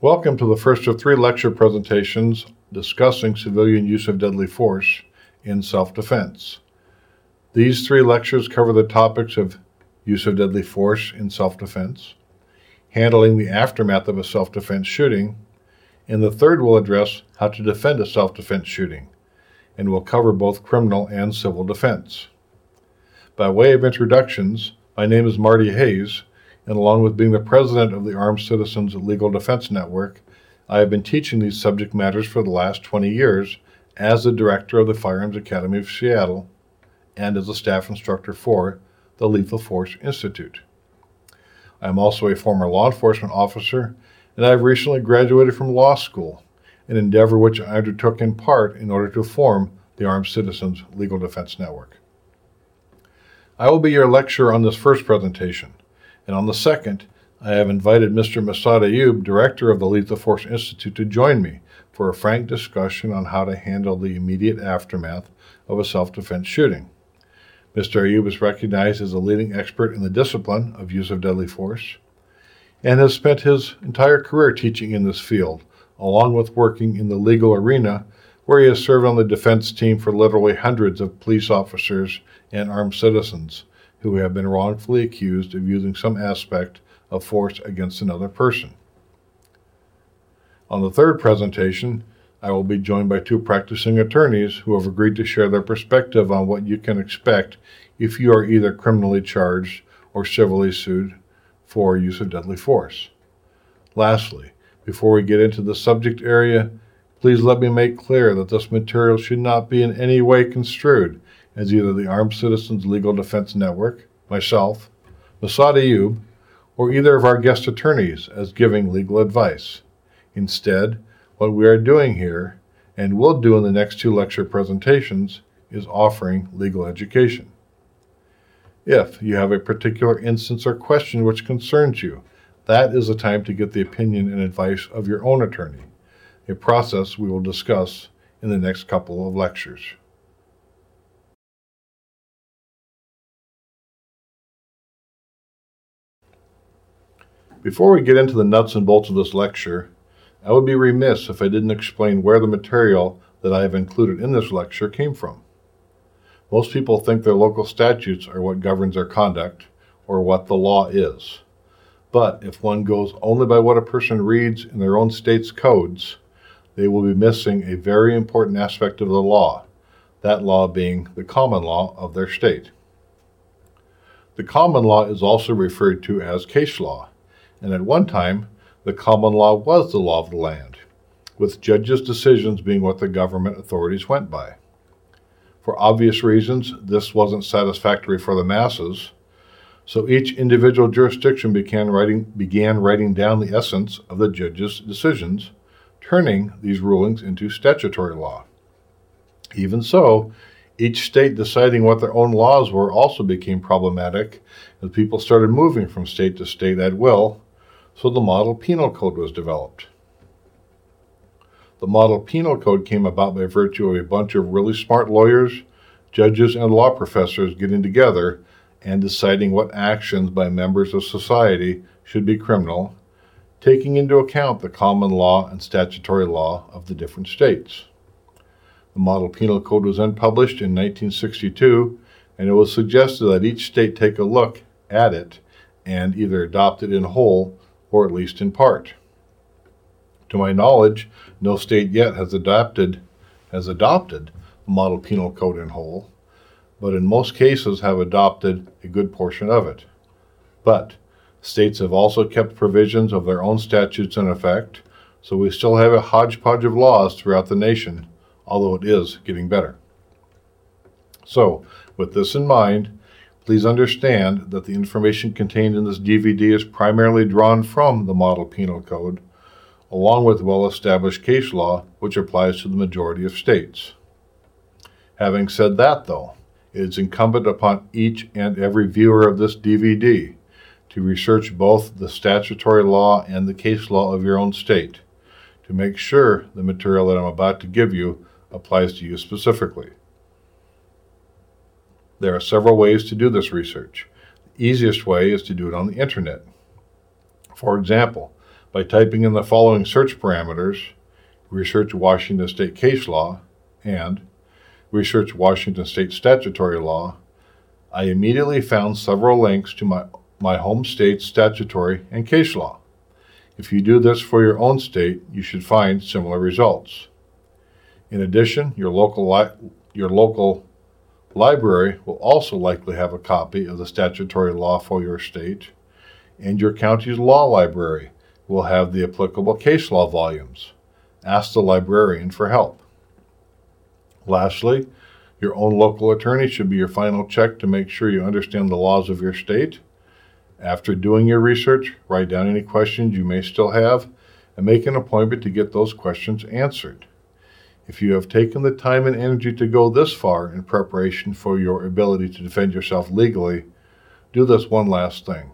Welcome to the first of 3 lecture presentations discussing civilian use of deadly force in self-defense. These 3 lectures cover the topics of use of deadly force in self-defense, handling the aftermath of a self-defense shooting, and the third will address how to defend a self-defense shooting, and will cover both criminal and civil defense. By way of introductions, my name is Marty Hayes, and along with being the president of the Armed Citizens Legal Defense Network, I have been teaching these subject matters for the last 20 years as the director of the Firearms Academy of Seattle and as a staff instructor for the Lethal Force Institute. I am also a former law enforcement officer, and I have recently graduated from law school, an endeavor which I undertook in part in order to form the Armed Citizens Legal Defense Network. I will be your lecturer on this first presentation, and on the second, I have invited Mr. Massad Ayoob, director of the Lethal Force Institute, to join me for a frank discussion on how to handle the immediate aftermath of a self-defense shooting. Mr. Ayoob is recognized as a leading expert in the discipline of use of deadly force and has spent his entire career teaching in this field, along with working in the legal arena, where he has served on the defense team for literally hundreds of police officers and armed citizens who have been wrongfully accused of using some aspect of force against another person. On the third presentation, I will be joined by 2 practicing attorneys who have agreed to share their perspective on what you can expect if you are either criminally charged or civilly sued for use of deadly force. Lastly, before we get into the subject area, please let me make clear that this material should not be in any way construed as either the Armed Citizens Legal Defense Network, myself, Massad Ayoob, or either of our guest attorneys as giving legal advice. Instead, what we are doing here, and will do in the next 2 lecture presentations, is offering legal education. If you have a particular instance or question which concerns you, that is the time to get the opinion and advice of your own attorney, a process we will discuss in the next couple of lectures. Before we get into the nuts and bolts of this lecture, I would be remiss if I didn't explain where the material that I have included in this lecture came from. Most people think their local statutes are what governs their conduct, or what the law is. But if one goes only by what a person reads in their own state's codes, they will be missing a very important aspect of the law, that law being the common law of their state. The common law is also referred to as case law, and at one time, the common law was the law of the land, with judges' decisions being what the government authorities went by. For obvious reasons, this wasn't satisfactory for the masses, so each individual jurisdiction began writing down the essence of the judge's decisions, turning these rulings into statutory law. Even so, each state deciding what their own laws were also became problematic as people started moving from state to state at will, so the Model Penal Code was developed. The Model Penal Code came about by virtue of a bunch of really smart lawyers, judges, and law professors getting together and deciding what actions by members of society should be criminal, taking into account the common law and statutory law of the different states. The Model Penal Code was then published in 1962, and it was suggested that each state take a look at it and either adopt it in whole or at least in part. To my knowledge, no state yet has adopted the Model Penal Code in whole, but in most cases have adopted a good portion of it. But states have also kept provisions of their own statutes in effect, so we still have a hodgepodge of laws throughout the nation, although it is getting better. So, with this in mind, please understand that the information contained in this DVD is primarily drawn from the Model Penal Code, along with well-established case law, which applies to the majority of states. Having said that, though, it is incumbent upon each and every viewer of this DVD to research both the statutory law and the case law of your own state to make sure the material that I'm about to give you applies to you specifically. There are several ways to do this research. The easiest way is to do it on the internet. For example, by typing in the following search parameters: research Washington State case law and research Washington State statutory law, I immediately found several links to my home state's statutory and case law. If you do this for your own state, you should find similar results. In addition, your local library will also likely have a copy of the statutory law for your state, and your county's law library will have the applicable case law volumes. Ask the librarian for help. Lastly, your own local attorney should be your final check to make sure you understand the laws of your state. After doing your research, write down any questions you may still have and make an appointment to get those questions answered. If you have taken the time and energy to go this far in preparation for your ability to defend yourself legally, do this one last thing.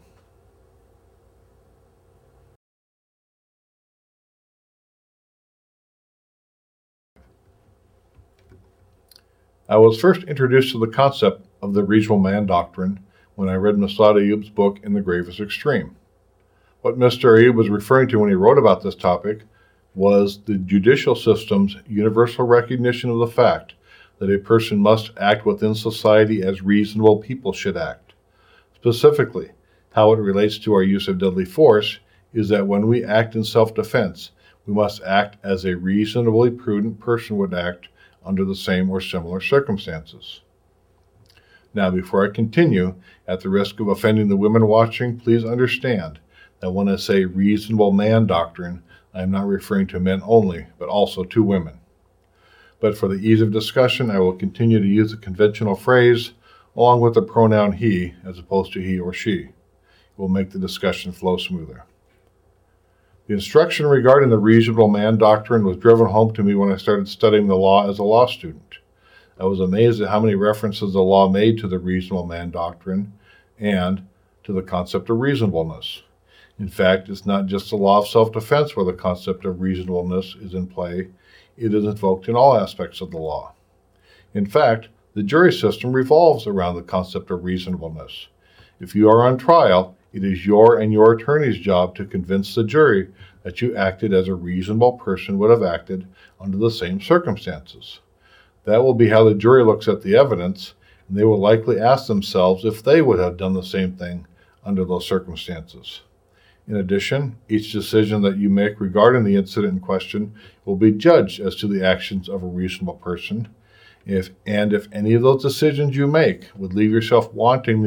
I was first introduced to the concept of the reasonable man doctrine when I read Massad Ayub's book In the Gravest Extreme. What Mr. Ayub was referring to when he wrote about this topic was the judicial system's universal recognition of the fact that a person must act within society as reasonable people should act. Specifically, how it relates to our use of deadly force is that when we act in self-defense, we must act as a reasonably prudent person would act under the same or similar circumstances. Now, before I continue, at the risk of offending the women watching, please understand that when I say reasonable man doctrine, I am not referring to men only, but also to women. But for the ease of discussion, I will continue to use the conventional phrase along with the pronoun he as opposed to he or she. It will make the discussion flow smoother. The instruction regarding the reasonable man doctrine was driven home to me when I started studying the law as a law student. I was amazed at how many references the law made to the reasonable man doctrine and to the concept of reasonableness. In fact, it's not just the law of self-defense where the concept of reasonableness is in play. It is invoked in all aspects of the law. In fact, the jury system revolves around the concept of reasonableness. If you are on trial, it is your and your attorney's job to convince the jury that you acted as a reasonable person would have acted under the same circumstances. That will be how the jury looks at the evidence, and they will likely ask themselves if they would have done the same thing under those circumstances. In addition, each decision that you make regarding the incident in question will be judged as to the actions of a reasonable person. If any of those decisions you make would leave yourself wanting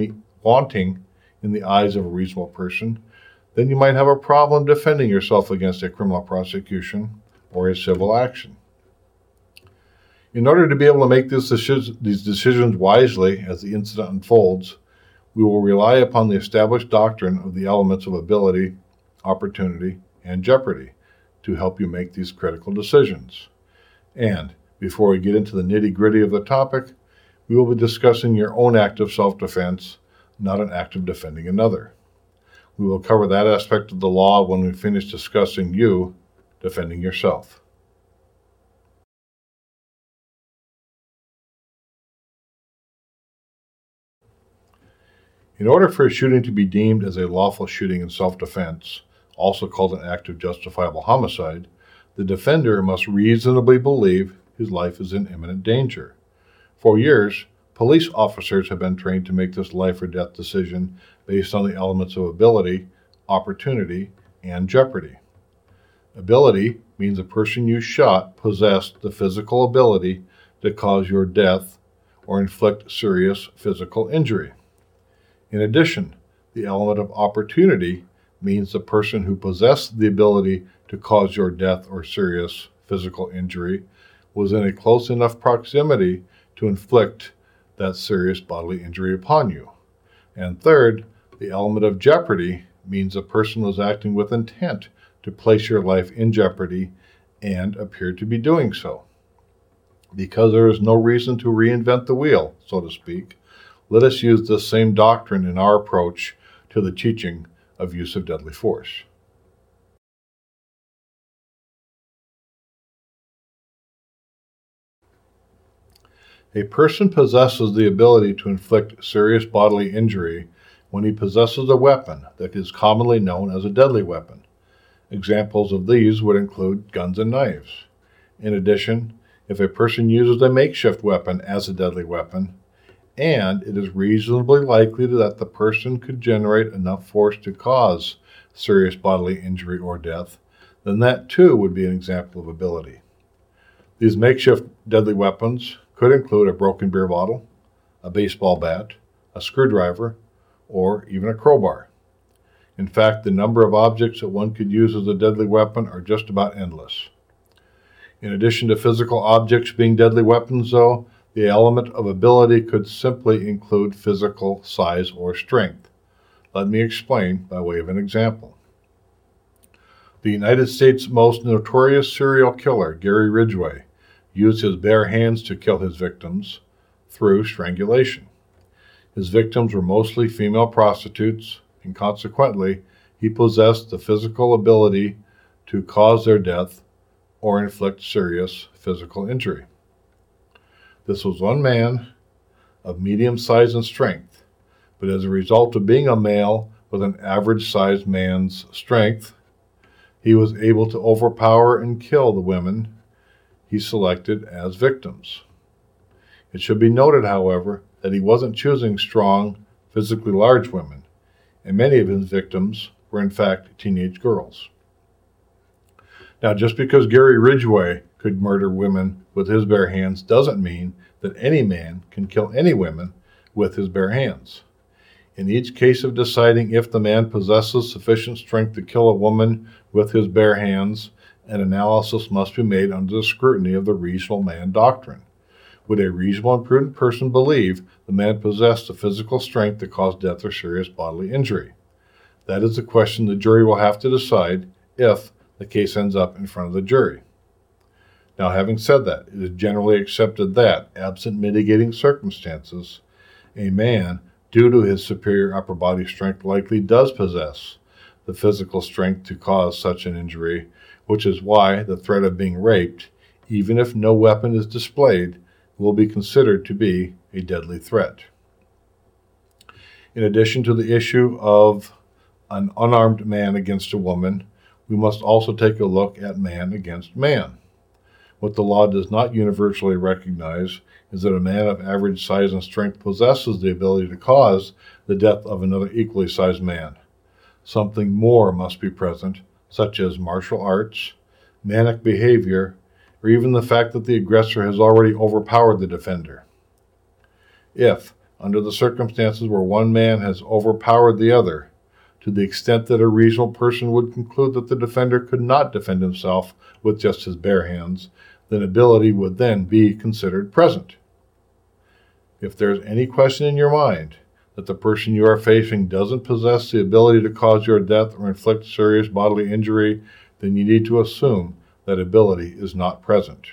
in the eyes of a reasonable person, then you might have a problem defending yourself against a criminal prosecution or a civil action. In order to be able to make these decisions wisely as the incident unfolds, we will rely upon the established doctrine of the elements of ability, opportunity, and jeopardy to help you make these critical decisions. And before we get into the nitty-gritty of the topic, we will be discussing your own act of self-defense, not an act of defending another. We will cover that aspect of the law when we finish discussing you defending yourself. In order for a shooting to be deemed as a lawful shooting in self-defense, also called an act of justifiable homicide, the defender must reasonably believe his life is in imminent danger. For years, police officers have been trained to make this life or death decision based on the elements of ability, opportunity, and jeopardy. Ability means a person you shot possessed the physical ability to cause your death or inflict serious physical injury. In addition, the element of opportunity means the person who possessed the ability to cause your death or serious physical injury was in a close enough proximity to inflict that serious bodily injury upon you. And third, the element of jeopardy means a person was acting with intent to place your life in jeopardy and appeared to be doing so. Because there is no reason to reinvent the wheel, so to speak, let us use this same doctrine in our approach to the teaching of use of deadly force. A person possesses the ability to inflict serious bodily injury when he possesses a weapon that is commonly known as a deadly weapon. Examples of these would include guns and knives. In addition, if a person uses a makeshift weapon as a deadly weapon, and it is reasonably likely that the person could generate enough force to cause serious bodily injury or death, then that too would be an example of ability. These makeshift deadly weapons could include a broken beer bottle, a baseball bat, a screwdriver, or even a crowbar. In fact, the number of objects that one could use as a deadly weapon are just about endless. In addition to physical objects being deadly weapons, though, the element of ability could simply include physical size or strength. Let me explain by way of an example. The United States' most notorious serial killer, Gary Ridgway, used his bare hands to kill his victims through strangulation. His victims were mostly female prostitutes, and consequently, he possessed the physical ability to cause their death or inflict serious physical injury. This was one man of medium size and strength, but as a result of being a male with an average-sized man's strength, he was able to overpower and kill the women he selected as victims. It should be noted, however, that he wasn't choosing strong, physically large women, and many of his victims were in fact teenage girls. Now, just because Gary Ridgway could murder women with his bare hands doesn't mean that any man can kill any women with his bare hands. In each case of deciding if the man possesses sufficient strength to kill a woman with his bare hands, an analysis must be made under the scrutiny of the reasonable man doctrine. Would a reasonable and prudent person believe the man possessed the physical strength to cause death or serious bodily injury? That is the question the jury will have to decide if the case ends up in front of the jury. Now, having said that, it is generally accepted that, absent mitigating circumstances, a man, due to his superior upper body strength, likely does possess the physical strength to cause such an injury, which is why the threat of being raped, even if no weapon is displayed, will be considered to be a deadly threat. In addition to the issue of an unarmed man against a woman, we must also take a look at man against man. What the law does not universally recognize is that a man of average size and strength possesses the ability to cause the death of another equally sized man. Something more must be present, such as martial arts, manic behavior, or even the fact that the aggressor has already overpowered the defender. If, under the circumstances where one man has overpowered the other, to the extent that a reasonable person would conclude that the defender could not defend himself with just his bare hands, then ability would then be considered present. If there is any question in your mind that the person you are facing doesn't possess the ability to cause your death or inflict serious bodily injury, then you need to assume that ability is not present.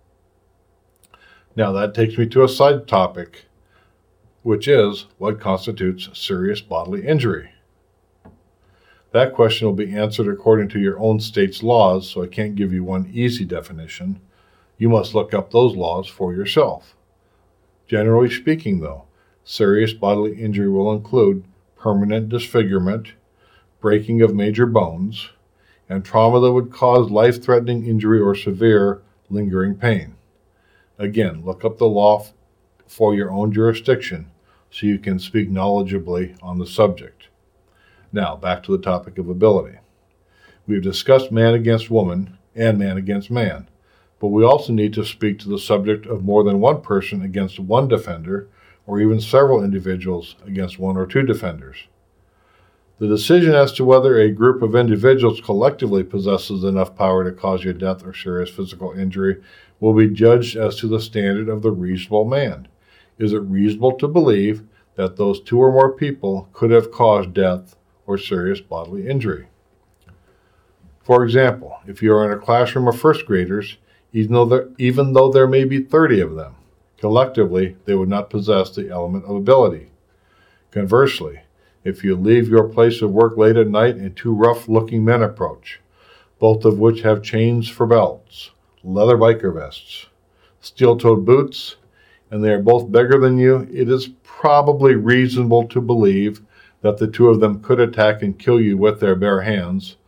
Now that takes me to a side topic, which is what constitutes serious bodily injury. That question will be answered according to your own state's laws, so I can't give you one easy definition. You must look up those laws for yourself. Generally speaking, though, serious bodily injury will include permanent disfigurement, breaking of major bones, and trauma that would cause life-threatening injury or severe, lingering pain. Again, look up the law for your own jurisdiction so you can speak knowledgeably on the subject. Now, back to the topic of ability. We've discussed man against woman and man against man, but we also need to speak to the subject of more than one person against one defender, or even several individuals against one or two defenders. The decision as to whether a group of individuals collectively possesses enough power to cause your death or serious physical injury will be judged as to the standard of the reasonable man. Is it reasonable to believe that those two or more people could have caused death or serious bodily injury? For example, if you are in a classroom of first graders, even though there may be 30 of them, collectively they would not possess the element of ability. Conversely, if you leave your place of work late at night and two rough-looking men approach, both of which have chains for belts, leather biker vests, steel-toed boots, and they are both bigger than you, it is probably reasonable to believe that the two of them could attack and kill you with their bare hands,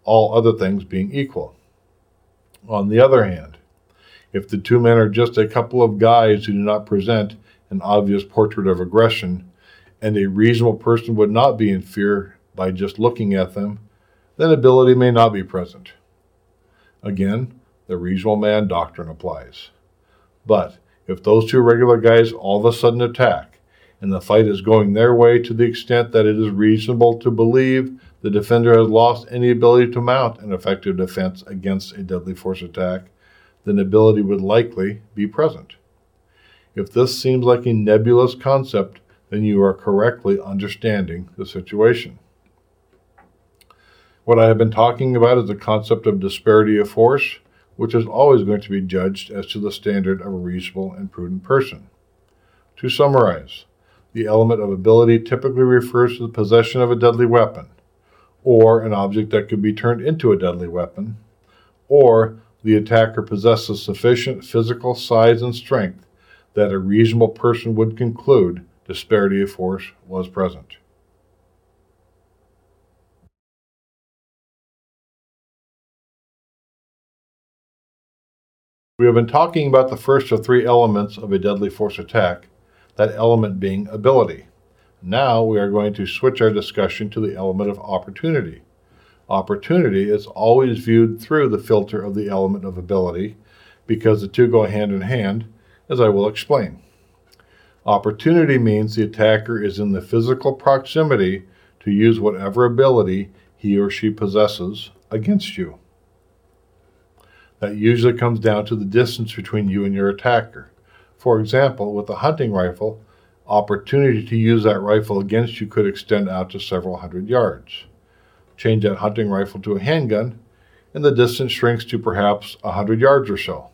all other things being equal. On the other hand, if the two men are just a couple of guys who do not present an obvious portrait of aggression, and a reasonable person would not be in fear by just looking at them, then ability may not be present. Again, the reasonable man doctrine applies. But if those two regular guys all of a sudden attack, and the fight is going their way to the extent that it is reasonable to believe the defender has lost any ability to mount an effective defense against a deadly force attack, then ability would likely be present. If this seems like a nebulous concept, then you are correctly understanding the situation. What I have been talking about is the concept of disparity of force, which is always going to be judged as to the standard of a reasonable and prudent person. To summarize, the element of ability typically refers to the possession of a deadly weapon, or an object that could be turned into a deadly weapon, or the attacker possesses sufficient physical size and strength that a reasonable person would conclude disparity of force was present. We have been talking about the first of three elements of a deadly force attack, that element being ability. Now we are going to switch our discussion to the element of opportunity. Opportunity is always viewed through the filter of the element of ability because the two go hand in hand, as I will explain. Opportunity means the attacker is in the physical proximity to use whatever ability he or she possesses against you. That usually comes down to the distance between you and your attacker. For example, with a hunting rifle, opportunity to use that rifle against you could extend out to several hundred yards. Change that hunting rifle to a handgun, and the distance shrinks to perhaps 100 yards or so.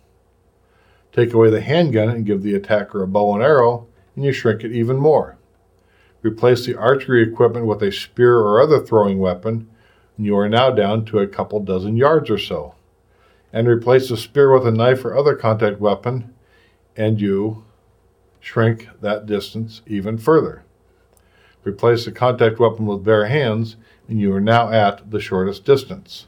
Take away the handgun and give the attacker a bow and arrow, and you shrink it even more. Replace the archery equipment with a spear or other throwing weapon, and you are now down to a couple dozen yards or so. And replace the spear with a knife or other contact weapon, and you shrink that distance even further. Replace the contact weapon with bare hands, and you are now at the shortest distance.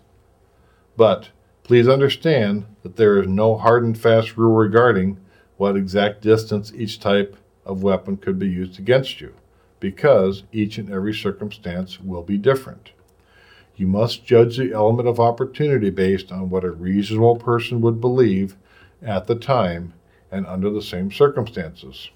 But please understand that there is no hard and fast rule regarding what exact distance each type of weapon could be used against you, because each and every circumstance will be different. You must judge the element of opportunity based on what a reasonable person would believe at the time and under the same circumstances.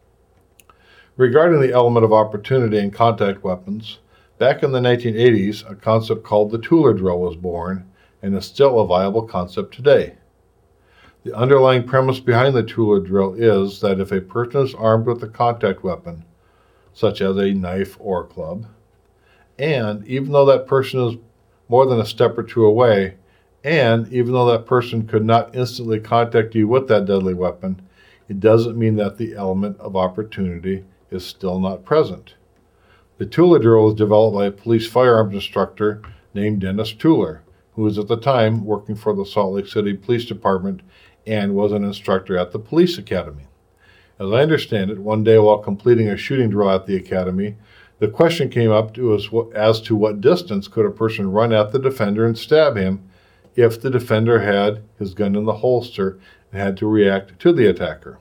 Regarding the element of opportunity in contact weapons, back in the 1980s, a concept called the Tueller drill was born and is still a viable concept today. The underlying premise behind the Tueller drill is that if a person is armed with a contact weapon, such as a knife or a club, and even though that person is more than a step or two away, and even though that person could not instantly contact you with that deadly weapon, it doesn't mean that the element of opportunity is still not present. The Tueller drill was developed by a police firearms instructor named Dennis Tueller, who was at the time working for the Salt Lake City Police Department and was an instructor at the police academy. As I understand it, one day while completing a shooting drill at the academy, the question came up to us as to what distance could a person run at the defender and stab him if the defender had his gun in the holster and had to react to the attacker.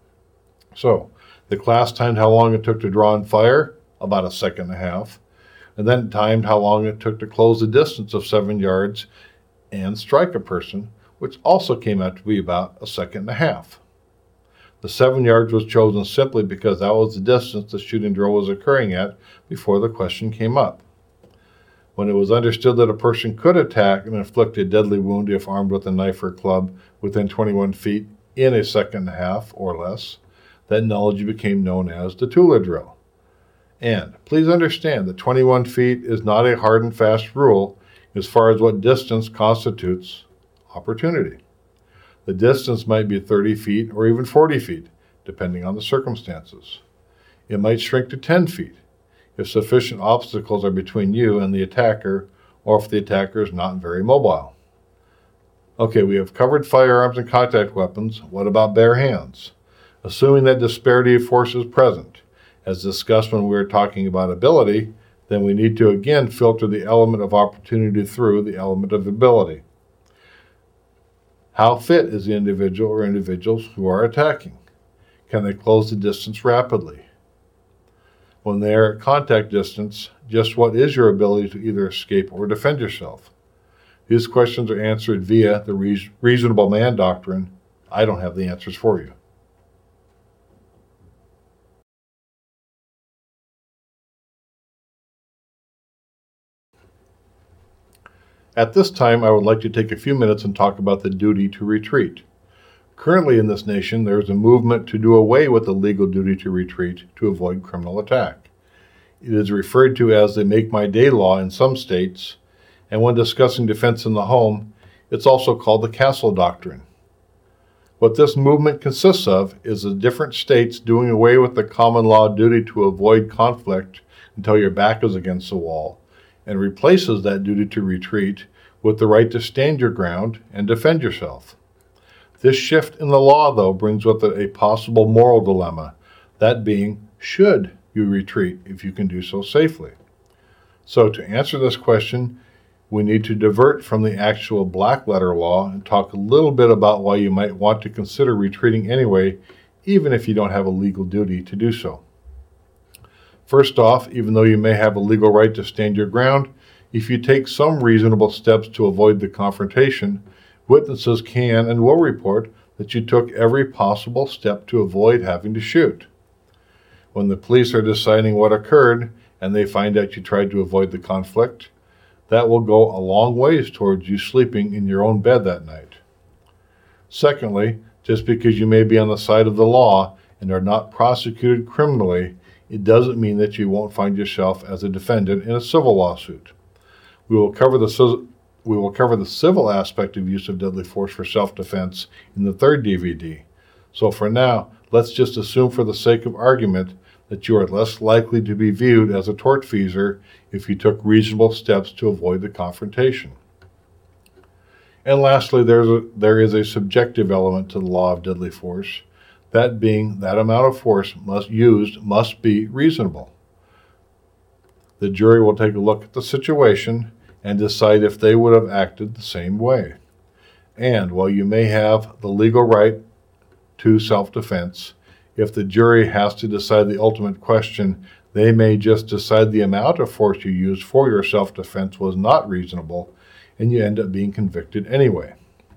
So, the class timed how long it took to draw and fire, about a second and a half, and then timed how long it took to close the distance of 7 yards and strike a person, which also came out to be about a second and a half. The 7 yards was chosen simply because that was the distance the shooting drill was occurring at before the question came up. When it was understood that a person could attack and inflict a deadly wound if armed with a knife or club within 21 feet in a second and a half or less, that knowledge became known as the Tueller drill. And please understand that 21 feet is not a hard and fast rule as far as what distance constitutes opportunity. The distance might be 30 feet or even 40 feet, depending on the circumstances. It might shrink to 10 feet if sufficient obstacles are between you and the attacker, or if the attacker is not very mobile. Okay, we have covered firearms and contact weapons. What about bare hands? Assuming that disparity of force is present, as discussed when we were talking about ability, then we need to again filter the element of opportunity through the element of ability. How fit is the individual or individuals who are attacking? Can they close the distance rapidly? When they are at contact distance, just what is your ability to either escape or defend yourself? These questions are answered via the reasonable man doctrine. I don't have the answers for you. At this time, I would like to take a few minutes and talk about the duty to retreat. Currently in this nation, there is a movement to do away with the legal duty to retreat to avoid criminal attack. It is referred to as the Make My Day law in some states, and when discussing defense in the home, it's also called the Castle Doctrine. What this movement consists of is the different states doing away with the common law duty to avoid conflict until your back is against the wall, and replaces that duty to retreat with the right to stand your ground and defend yourself. This shift in the law, though, brings with it a possible moral dilemma, that being, should you retreat if you can do so safely? So to answer this question, we need to divert from the actual black letter law and talk a little bit about why you might want to consider retreating anyway, even if you don't have a legal duty to do so. First off, even though you may have a legal right to stand your ground, if you take some reasonable steps to avoid the confrontation, witnesses can and will report that you took every possible step to avoid having to shoot. When the police are deciding what occurred and they find out you tried to avoid the conflict, that will go a long ways towards you sleeping in your own bed that night. Secondly, just because you may be on the side of the law and are not prosecuted criminally, it doesn't mean that you won't find yourself as a defendant in a civil lawsuit. We will cover the civil aspect of use of deadly force for self-defense in the third DVD. So for now, let's just assume for the sake of argument that you are less likely to be viewed as a tortfeasor if you took reasonable steps to avoid the confrontation. And lastly, there is a subjective element to the law of deadly force, that being that amount of force must be reasonable. The jury will take a look at the situation and decide if they would have acted the same way. And while you may have the legal right to self-defense, if the jury has to decide the ultimate question, they may just decide the amount of force you used for your self-defense was not reasonable, and you end up being convicted anyway.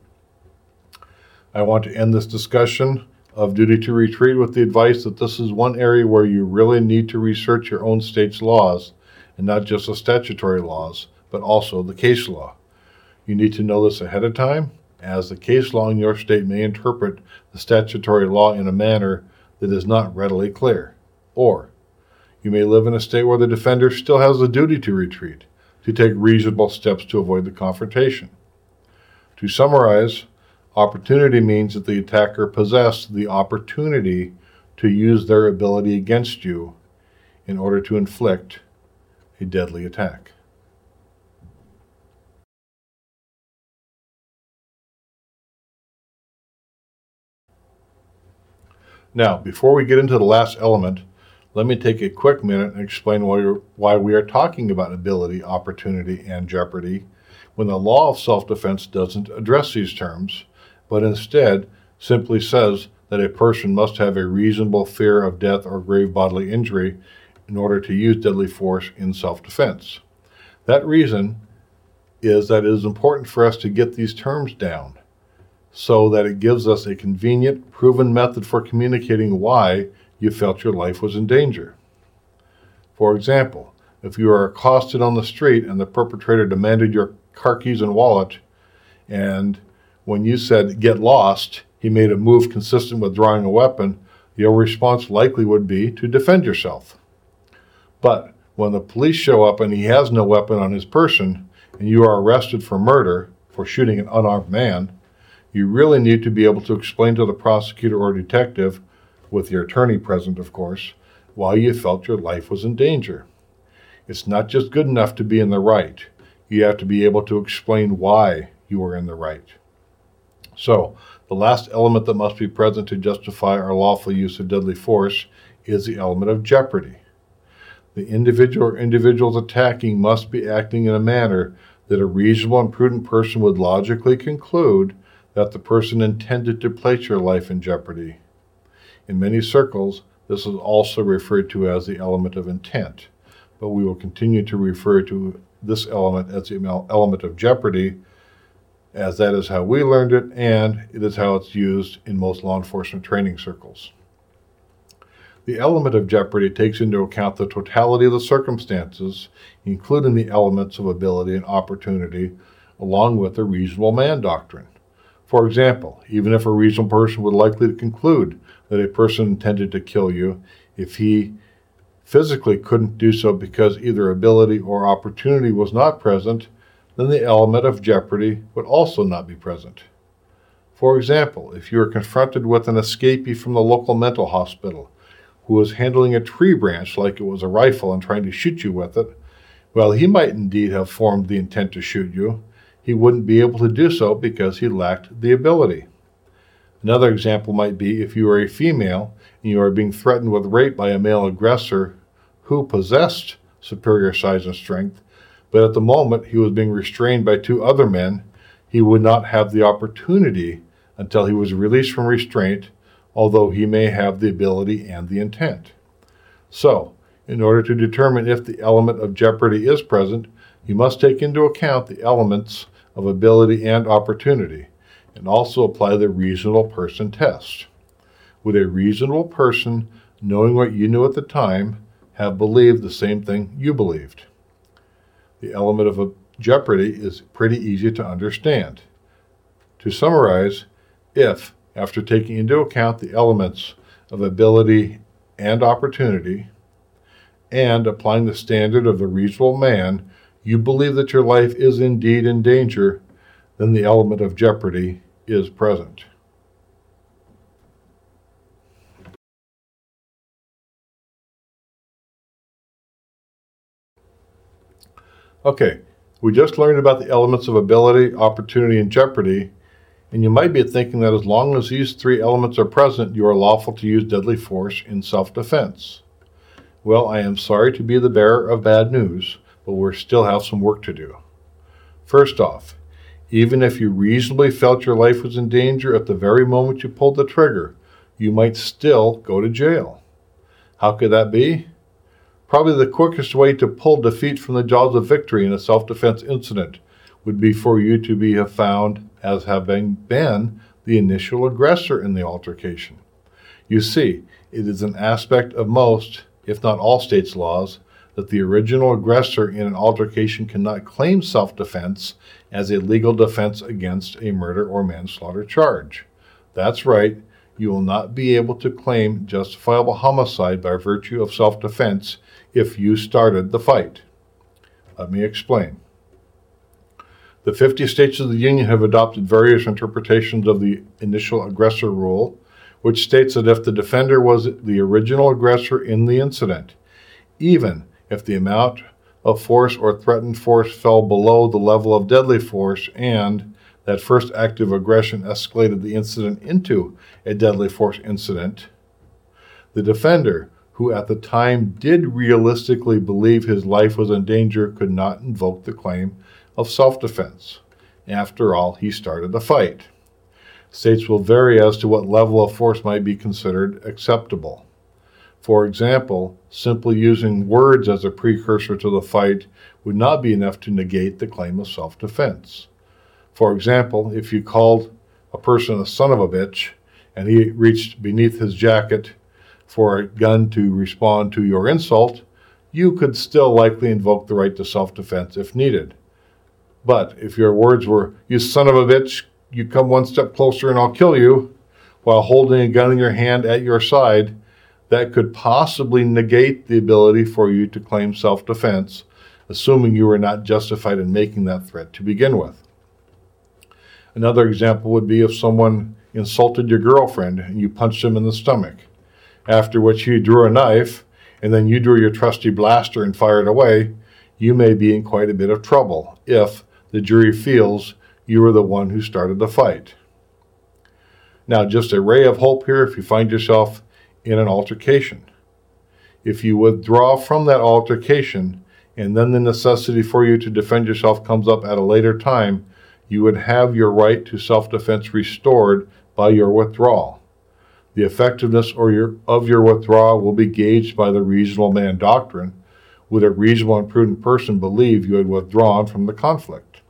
I want to end this discussion of duty to retreat with the advice that this is one area where you really need to research your own state's laws, and not just the statutory laws, but also the case law. You need to know this ahead of time, as the case law in your state may interpret the statutory law in a manner that is not readily clear. Or you may live in a state where the defender still has the duty to retreat, to take reasonable steps to avoid the confrontation. To summarize, opportunity means that the attacker possessed the opportunity to use their ability against you in order to inflict a deadly attack. Now, before we get into the last element, let me take a quick minute and explain why we are talking about ability, opportunity, and jeopardy when the law of self-defense doesn't address these terms, but instead simply says that a person must have a reasonable fear of death or grave bodily injury in order to use deadly force in self-defense. That reason is that it is important for us to get these terms down, so that it gives us a convenient, proven method for communicating why you felt your life was in danger. For example, if you are accosted on the street and the perpetrator demanded your car keys and wallet, and when you said, "Get lost," he made a move consistent with drawing a weapon, your response likely would be to defend yourself. But when the police show up and he has no weapon on his person, and you are arrested for murder, for shooting an unarmed man, you really need to be able to explain to the prosecutor or detective, with your attorney present of course, why you felt your life was in danger. It's not just good enough to be in the right. You have to be able to explain why you are in the right. So, the last element that must be present to justify our lawful use of deadly force is the element of jeopardy. The individual or individuals attacking must be acting in a manner that a reasonable and prudent person would logically conclude that the person intended to place your life in jeopardy. In many circles, this is also referred to as the element of intent, but we will continue to refer to this element as the element of jeopardy, as that is how we learned it, and it is how it's used in most law enforcement training circles. The element of jeopardy takes into account the totality of the circumstances, including the elements of ability and opportunity, along with the reasonable man doctrine. For example, even if a reasonable person would likely to conclude that a person intended to kill you, if he physically couldn't do so because either ability or opportunity was not present, then the element of jeopardy would also not be present. For example, if you are confronted with an escapee from the local mental hospital who was handling a tree branch like it was a rifle and trying to shoot you with it, well, he might indeed have formed the intent to shoot you. He wouldn't be able to do so because he lacked the ability. Another example might be if you are a female and you are being threatened with rape by a male aggressor who possessed superior size and strength, but at the moment he was being restrained by two other men, he would not have the opportunity until he was released from restraint, although he may have the ability and the intent. So, in order to determine if the element of jeopardy is present, you must take into account the elements of ability and opportunity, and also apply the reasonable person test. Would a reasonable person, knowing what you knew at the time, have believed the same thing you believed? The element of jeopardy is pretty easy to understand. To summarize, if, after taking into account the elements of ability and opportunity, and applying the standard of the reasonable man, you believe that your life is indeed in danger, then the element of jeopardy is present. Okay, we just learned about the elements of ability, opportunity, and jeopardy, and you might be thinking that as long as these three elements are present, you are lawful to use deadly force in self-defense. Well, I am sorry to be the bearer of bad news, but we still have some work to do. First off, even if you reasonably felt your life was in danger at the very moment you pulled the trigger, you might still go to jail. How could that be? Probably the quickest way to pull defeat from the jaws of victory in a self-defense incident would be for you to be found as having been the initial aggressor in the altercation. You see, it is an aspect of most, if not all states' laws, that the original aggressor in an altercation cannot claim self-defense as a legal defense against a murder or manslaughter charge. That's right, you will not be able to claim justifiable homicide by virtue of self-defense if you started the fight. Let me explain. The 50 states of the Union have adopted various interpretations of the initial aggressor rule, which states that if the defender was the original aggressor in the incident, even if the amount of force or threatened force fell below the level of deadly force and that first act of aggression escalated the incident into a deadly force incident, the defender, who at the time did realistically believe his life was in danger, could not invoke the claim of self-defense. After all, he started the fight. States will vary as to what level of force might be considered acceptable. For example, simply using words as a precursor to the fight would not be enough to negate the claim of self-defense. For example, if you called a person a son of a bitch and he reached beneath his jacket for a gun to respond to your insult, you could still likely invoke the right to self-defense if needed. But if your words were, "You son of a bitch, you come one step closer and I'll kill you," while holding a gun in your hand at your side, that could possibly negate the ability for you to claim self-defense, assuming you were not justified in making that threat to begin with. Another example would be if someone insulted your girlfriend and you punched him in the stomach, after which he drew a knife and then you drew your trusty blaster and fired away. You may be in quite a bit of trouble if the jury feels you were the one who started the fight. Now, just a ray of hope here if you find yourself in an altercation. If you withdraw from that altercation, and then the necessity for you to defend yourself comes up at a later time, you would have your right to self-defense restored by your withdrawal. The effectiveness of your withdrawal will be gauged by the reasonable man doctrine. Would a reasonable and prudent person believe you had withdrawn from the conflict?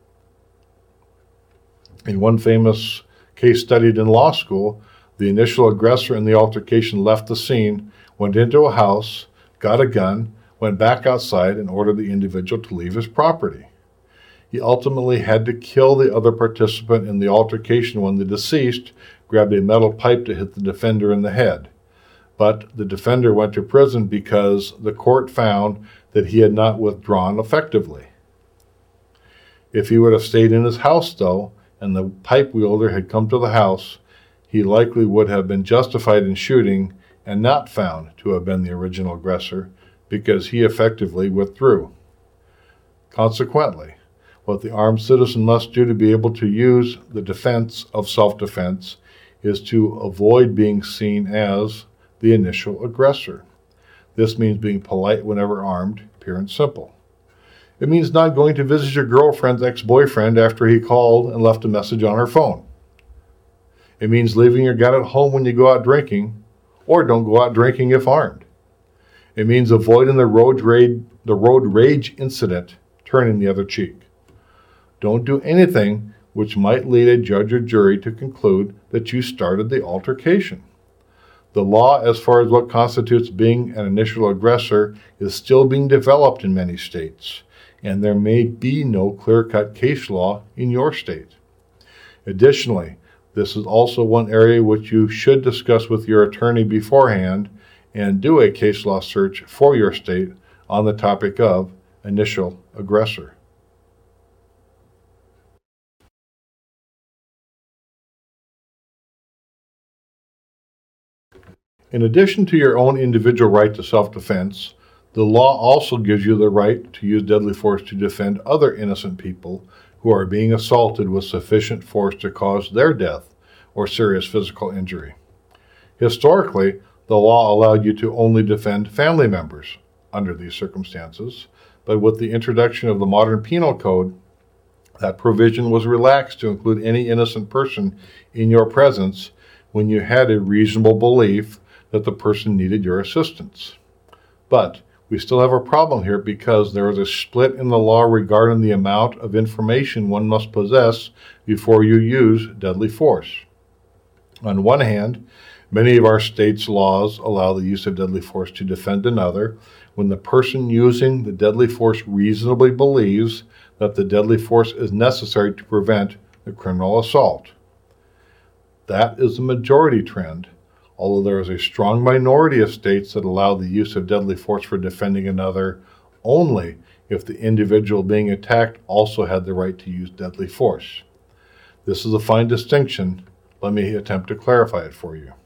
In one famous case studied in law school, the initial aggressor in the altercation left the scene, went into a house, got a gun, went back outside, and ordered the individual to leave his property. He ultimately had to kill the other participant in the altercation when the deceased grabbed a metal pipe to hit the defender in the head. But the defender went to prison because the court found that he had not withdrawn effectively. If he would have stayed in his house, though, and the pipe wielder had come to the house, he likely would have been justified in shooting and not found to have been the original aggressor because he effectively withdrew. Consequently, what the armed citizen must do to be able to use the defense of self-defense is to avoid being seen as the initial aggressor. This means being polite whenever armed, pure and simple. It means not going to visit your girlfriend's ex-boyfriend after he called and left a message on her phone. It means leaving your gun at home when you go out drinking, or don't go out drinking if armed. It means avoiding the road rage incident, turning the other cheek. Don't do anything which might lead a judge or jury to conclude that you started the altercation. The law, as far as what constitutes being an initial aggressor, is still being developed in many states, and there may be no clear-cut case law in your state. Additionally, this is also one area which you should discuss with your attorney beforehand and do a case law search for your state on the topic of initial aggressor. In addition to your own individual right to self-defense, the law also gives you the right to use deadly force to defend other innocent people who are being assaulted with sufficient force to cause their death or serious physical injury. Historically, the law allowed you to only defend family members under these circumstances, but with the introduction of the modern penal code, that provision was relaxed to include any innocent person in your presence when you had a reasonable belief that the person needed your assistance. But we still have a problem here because there is a split in the law regarding the amount of information one must possess before you use deadly force. On one hand, many of our states' laws allow the use of deadly force to defend another when the person using the deadly force reasonably believes that the deadly force is necessary to prevent the criminal assault. That is the majority trend, although there is a strong minority of states that allow the use of deadly force for defending another only if the individual being attacked also had the right to use deadly force. This is a fine distinction. Let me attempt to clarify it for you.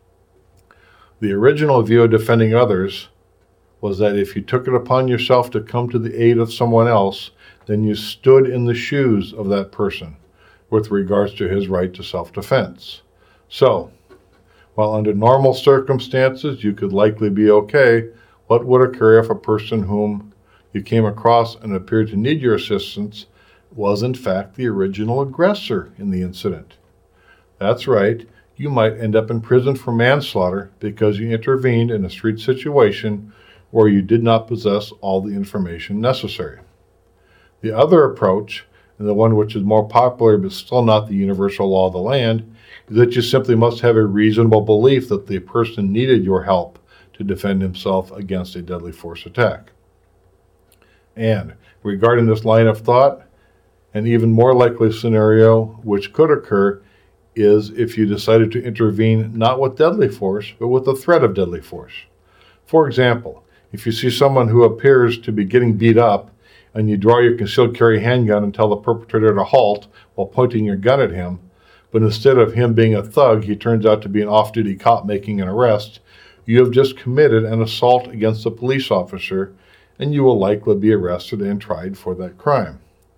The original view of defending others was that if you took it upon yourself to come to the aid of someone else, then you stood in the shoes of that person with regards to his right to self-defense. So, while under normal circumstances you could likely be okay, what would occur if a person whom you came across and appeared to need your assistance was in fact the original aggressor in the incident? That's right, you might end up in prison for manslaughter because you intervened in a street situation where you did not possess all the information necessary. The other approach, and the one which is more popular but still not the universal law of the land, is that you simply must have a reasonable belief that the person needed your help to defend himself against a deadly force attack. And regarding this line of thought, an even more likely scenario which could occur is if you decided to intervene not with deadly force, but with the threat of deadly force. For example, if you see someone who appears to be getting beat up and you draw your concealed carry handgun and tell the perpetrator to halt while pointing your gun at him, but instead of him being a thug, he turns out to be an off-duty cop making an arrest, you have just committed an assault against a police officer, and you will likely be arrested and tried for that crime.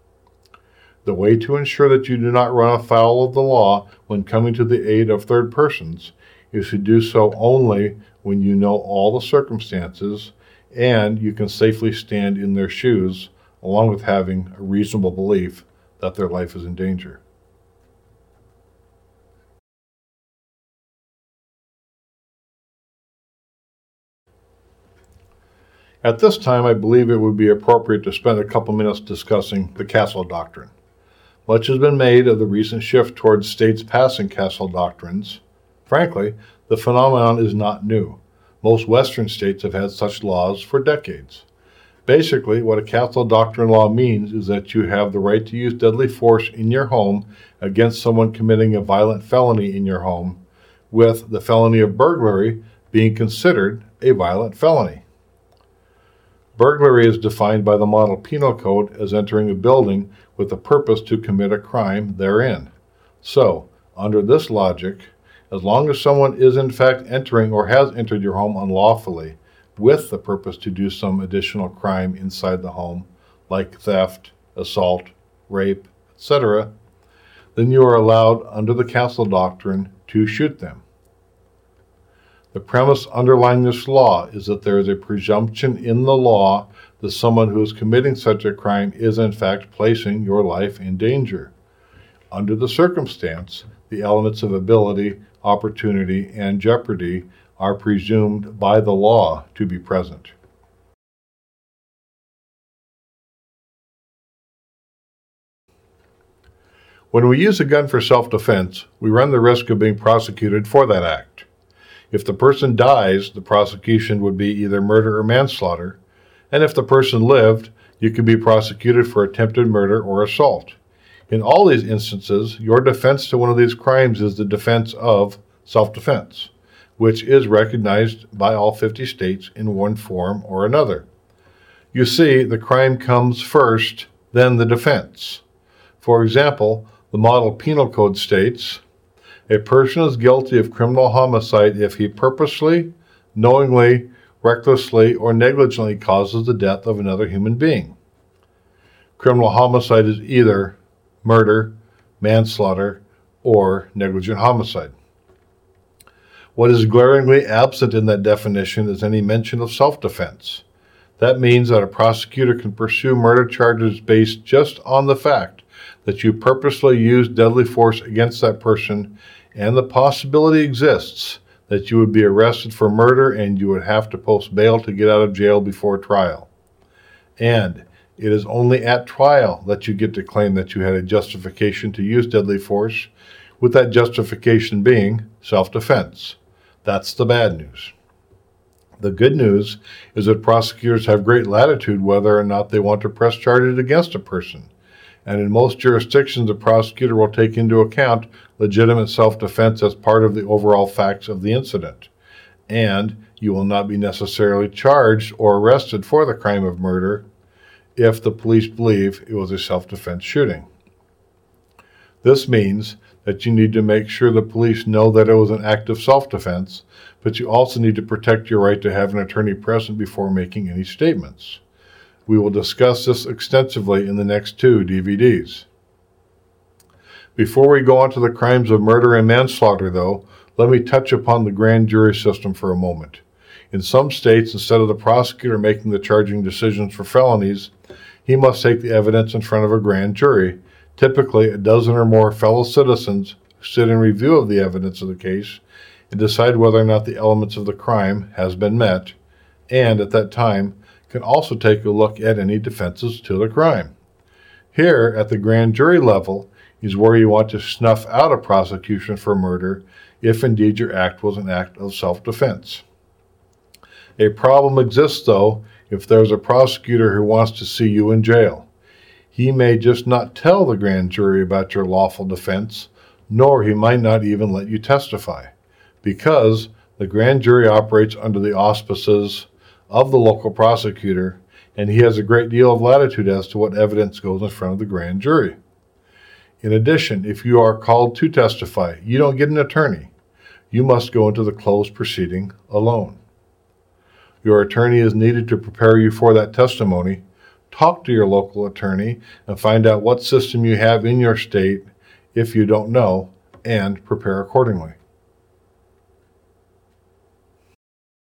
The way to ensure that you do not run afoul of the law when coming to the aid of third persons is to do so only when you know all the circumstances and you can safely stand in their shoes, along with having a reasonable belief that their life is in danger. At this time, I believe it would be appropriate to spend a couple minutes discussing the Castle Doctrine. Much has been made of the recent shift towards states passing Castle Doctrines. Frankly, the phenomenon is not new. Most Western states have had such laws for decades. Basically, what a Castle Doctrine law means is that you have the right to use deadly force in your home against someone committing a violent felony in your home, with the felony of burglary being considered a violent felony. Burglary is defined by the Model Penal Code as entering a building with the purpose to commit a crime therein. So, under this logic, as long as someone is in fact entering or has entered your home unlawfully with the purpose to do some additional crime inside the home, like theft, assault, rape, etc., then you are allowed under the Castle Doctrine to shoot them. The premise underlying this law is that there is a presumption in the law that someone who is committing such a crime is in fact placing your life in danger. Under the circumstance, the elements of ability, opportunity, and jeopardy are presumed by the law to be present. When we use a gun for self-defense, we run the risk of being prosecuted for that act. If the person dies, the prosecution would be either murder or manslaughter, and if the person lived, you could be prosecuted for attempted murder or assault. In all these instances, your defense to one of these crimes is the defense of self-defense, which is recognized by all 50 states in one form or another. You see, the crime comes first, then the defense. For example, the Model Penal Code states, a person is guilty of criminal homicide if he purposely, knowingly, recklessly, or negligently causes the death of another human being. Criminal homicide is either murder, manslaughter, or negligent homicide. What is glaringly absent in that definition is any mention of self-defense. That means that a prosecutor can pursue murder charges based just on the fact that you purposely used deadly force against that person, and the possibility exists that you would be arrested for murder and you would have to post bail to get out of jail before trial. And it is only at trial that you get to claim that you had a justification to use deadly force, with that justification being self-defense. That's the bad news. The good news is that prosecutors have great latitude whether or not they want to press charges against a person. And in most jurisdictions, the prosecutor will take into account legitimate self-defense as part of the overall facts of the incident. And you will not be necessarily charged or arrested for the crime of murder if the police believe it was a self-defense shooting. This means that you need to make sure the police know that it was an act of self-defense, but you also need to protect your right to have an attorney present before making any statements. We will discuss this extensively in the next 2 DVDs. Before we go on to the crimes of murder and manslaughter, though, let me touch upon the grand jury system for a moment. In some states, instead of the prosecutor making the charging decisions for felonies, he must take the evidence in front of a grand jury, typically a dozen or more fellow citizens who sit in review of the evidence of the case and decide whether or not the elements of the crime has been met, and at that time can also take a look at any defenses to the crime. Here, at the grand jury level, is where you want to snuff out a prosecution for murder if indeed your act was an act of self-defense. A problem exists, though, if there's a prosecutor who wants to see you in jail. He may just not tell the grand jury about your lawful defense, nor he might not even let you testify, because the grand jury operates under the auspices of the local prosecutor, and he has a great deal of latitude as to what evidence goes in front of the grand jury. In addition, if you are called to testify, you don't get an attorney. You must go into the closed proceeding alone. Your attorney is needed to prepare you for that testimony. Talk to your local attorney and find out what system you have in your state if you don't know, and prepare accordingly.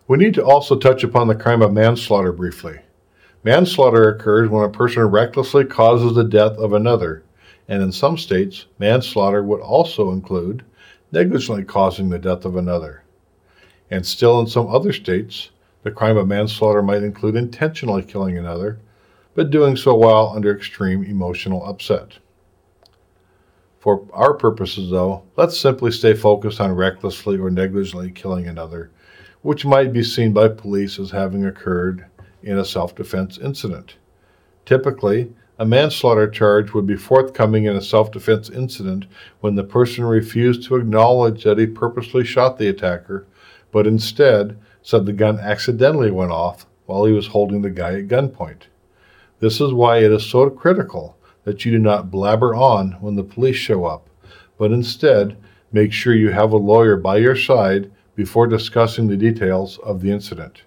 We need to also touch upon the crime of manslaughter briefly. Manslaughter occurs when a person recklessly causes the death of another, and in some states, manslaughter would also include negligently causing the death of another. And still in some other states, the crime of manslaughter might include intentionally killing another, but doing so while under extreme emotional upset. For our purposes, though, let's simply stay focused on recklessly or negligently killing another, which might be seen by police as having occurred in a self-defense incident. Typically, a manslaughter charge would be forthcoming in a self-defense incident when the person refused to acknowledge that he purposely shot the attacker, but instead said the gun accidentally went off while he was holding the guy at gunpoint. This is why it is so critical that you do not blabber on when the police show up, but instead make sure you have a lawyer by your side before discussing the details of the incident.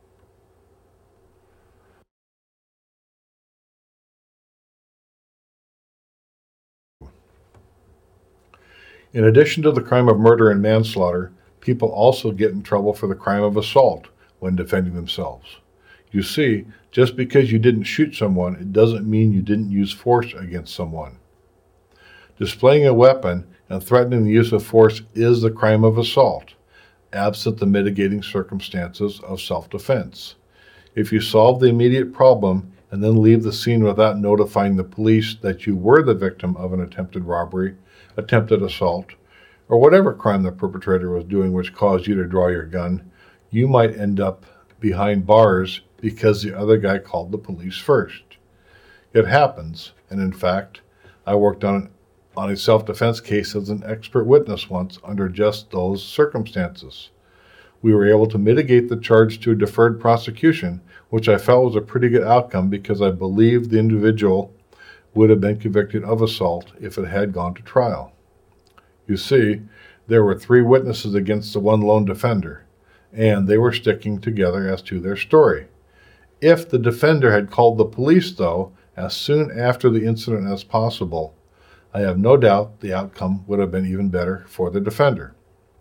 In addition to the crime of murder and manslaughter, people also get in trouble for the crime of assault when defending themselves. You see, just because you didn't shoot someone, it doesn't mean you didn't use force against someone. Displaying a weapon and threatening the use of force is the crime of assault, absent the mitigating circumstances of self-defense. If you solve the immediate problem and then leave the scene without notifying the police that you were the victim of an attempted robbery, attempted assault, or whatever crime the perpetrator was doing which caused you to draw your gun, you might end up behind bars because the other guy called the police first. It happens, and in fact, I worked on a self-defense case as an expert witness once under just those circumstances. We were able to mitigate the charge to a deferred prosecution, which I felt was a pretty good outcome because I believed the individual would have been convicted of assault if it had gone to trial. You see, there were 3 witnesses against the one lone defender, and they were sticking together as to their story. If the defender had called the police, though, as soon after the incident as possible, I have no doubt the outcome would have been even better for the defender.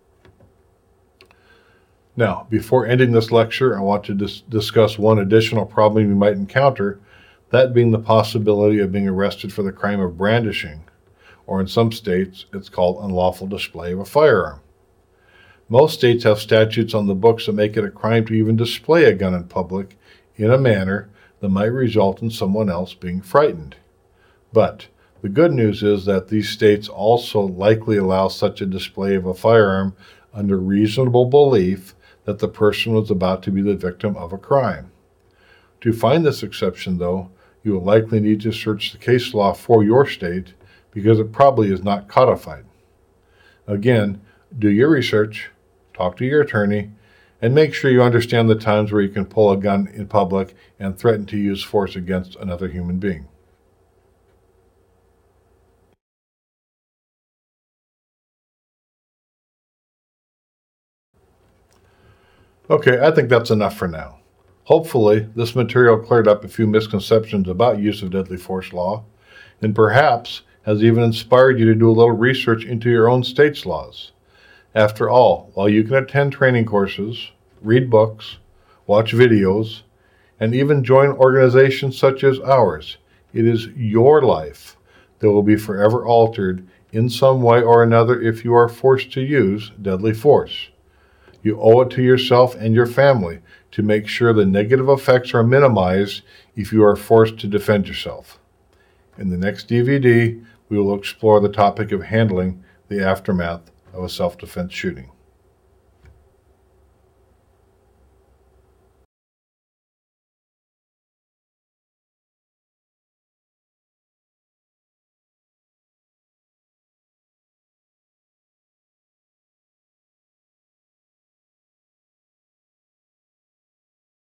Now, before ending this lecture, I want to discuss one additional problem you might encounter, that being the possibility of being arrested for the crime of brandishing, or in some states, it's called unlawful display of a firearm. Most states have statutes on the books that make it a crime to even display a gun in public in a manner that might result in someone else being frightened. But the good news is that these states also likely allow such a display of a firearm under reasonable belief that the person was about to be the victim of a crime. To find this exception, though, you will likely need to search the case law for your state because it probably is not codified. Again, do your research, talk to your attorney, and make sure you understand the times where you can pull a gun in public and threaten to use force against another human being. Okay, I think that's enough for now. Hopefully, this material cleared up a few misconceptions about use of deadly force law, and perhaps has even inspired you to do a little research into your own state's laws. After all, while you can attend training courses, read books, watch videos, and even join organizations such as ours, it is your life that will be forever altered in some way or another if you are forced to use deadly force. You owe it to yourself and your family to make sure the negative effects are minimized if you are forced to defend yourself. In the next DVD, we will explore the topic of handling the aftermath of a self-defense shooting.